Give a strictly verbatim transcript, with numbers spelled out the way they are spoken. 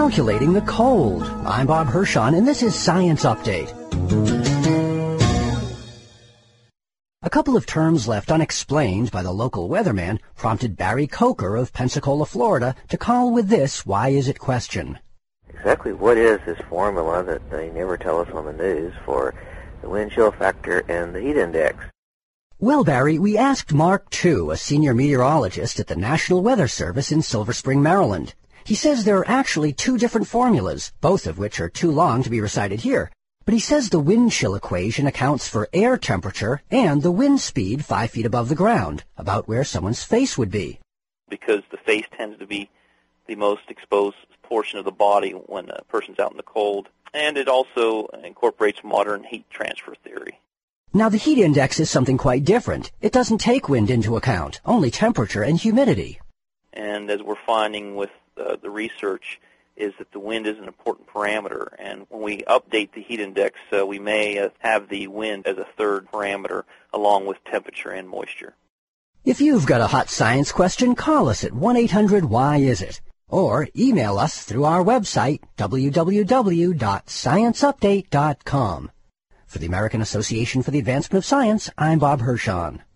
Calculating the cold. I'm Bob Hirschon, and this is Science Update. A couple of terms left unexplained by the local weatherman prompted Barry Coker of Pensacola, Florida, to call with this why is it question. Exactly what is this formula that they never tell us on the news for the wind chill factor and the heat index? Well, Barry, we asked Mark Tu, a senior meteorologist at the National Weather Service in Silver Spring, Maryland. He says there are actually two different formulas, both of which are too long to be recited here. But he says the wind chill equation accounts for air temperature and the wind speed five feet above the ground, about where someone's face would be. Because the face tends to be the most exposed portion of the body when a person's out in the cold. And it also incorporates modern heat transfer theory. Now, the heat index is something quite different. It doesn't take wind into account, only temperature and humidity. And as we're finding with uh, the research, is that the wind is an important parameter. And when we update the heat index, uh, we may uh, have the wind as a third parameter along with temperature and moisture. If you've got a hot science question, call us at one eight hundred why is it? Or email us through our website, w w w dot science update dot com. For the American Association for the Advancement of Science, I'm Bob Hirschon.